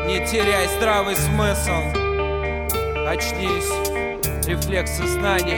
Не теряй здравый смысл. Очнись, рефлексы знаний.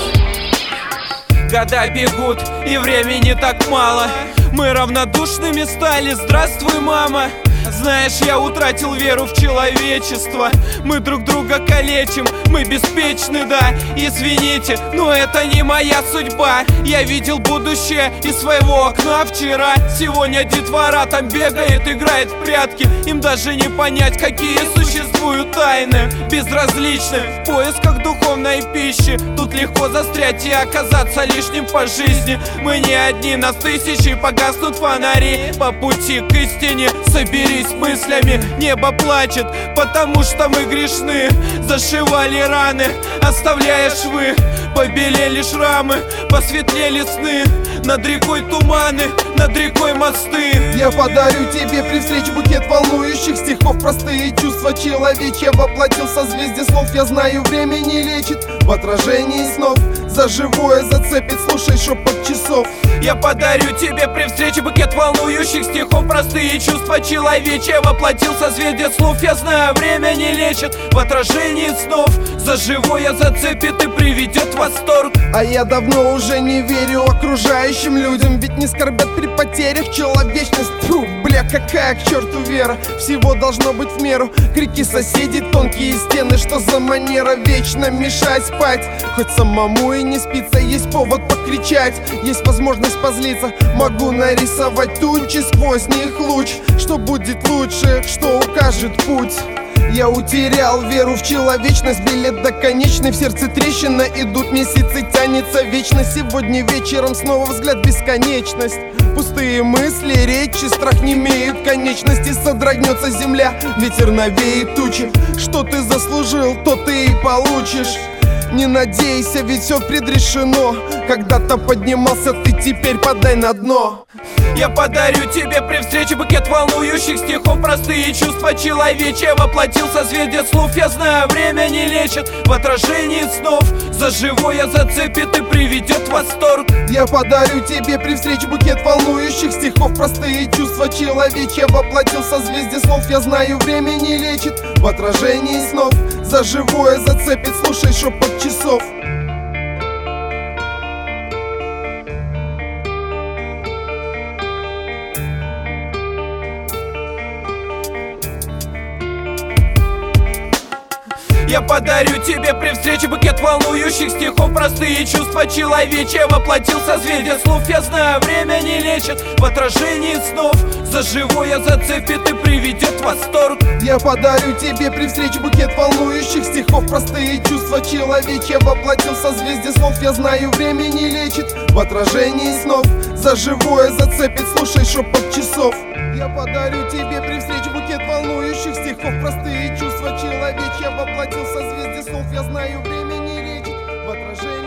Года бегут, и времени так мало. Мы равнодушными стали, здравствуй, мама. Знаешь, я утратил веру в человечество. Мы друг друга калечим, мы беспечны, да. Извините, но это не моя судьба. Я видел будущее из своего окна вчера. Сегодня детвора там бегает, играет в прятки. Им даже не понять, какие существуют тайны. Безразличны в поисках духовной пищи. Тут легко застрять и оказаться лишним по жизни. Мы не одни, нас тысячи, погаснут фонари. По пути к истине соберись с мыслями. Небо плачет, потому что мы грешны. Зашивали раны, оставляя швы. Побелели шрамы, посветлели сны. Над рекой туманы, над рекой мосты. Я подарю тебе при встрече букет волнующих стихов. Простые чувства человечья воплотил в созвездие слов. Я знаю, время не лечит в отражении снов. За живое зацепит, слушай шепот часов. Я подарю тебе при встрече букет волнующих стихов. Простые чувства человечья воплотил в созвездие слов. Я знаю, время не лечит в отражении снов. За живое зацепит и приведет в восторг. А я давно уже не верю окружающим людям, ведь не скорбят при потерях человечность. Фу, бля, какая к черту вера. Всего должно быть в меру. Крики соседей, тонкие стены. Что за манера вечно мешать спать? Хоть самому и не спится, есть повод покричать. Есть возможность позлиться. Могу нарисовать тучи сквозь них луч. Что будет лучше, что укажет путь. Я утерял веру в человечность. Билет до конечной, в сердце трещина. Идут месяцы, тянется вечность. Сегодня вечером снова взгляд в бесконечность. Пустые мысли, речи, страх не имеют конечности. Содрогнется земля, ветер навеет тучи. Что ты заслужил, то ты и получишь. Не надейся, ведь все предрешено. Когда-то поднимался ты, теперь подай на дно. Я подарю тебе при встрече букет волнующих стихов. Простые чувства человечья воплотил в созвездие слов. Я знаю, время не лечит в отражении снов. За живое зацепит и приведет в восторг. Я подарю тебе при встрече букет волнующих стихов. Простые чувства человечья воплотил в созвездие слов. Я знаю, время не лечит в отражении снов. За живое зацепит, слушай шепот часов. Я подарю тебе при встрече букет волнующих стихов. Простые чувства человечья воплотил в созвездие слов. Я знаю, время не лечит в отражении снов. За живое зацепит и приведет в восторг. Я подарю тебе при встрече букет волнующих стихов. Простые чувства человечья воплотил в созвездие слов. Я знаю, время не лечит в отражении снов. За живое зацепит, слушай шепот часов. Я подарю тебе при встрече букет волнующих стихов. Простые чувства человечья воплотил в созвездие слов. Я знаю, время не лечит в отражении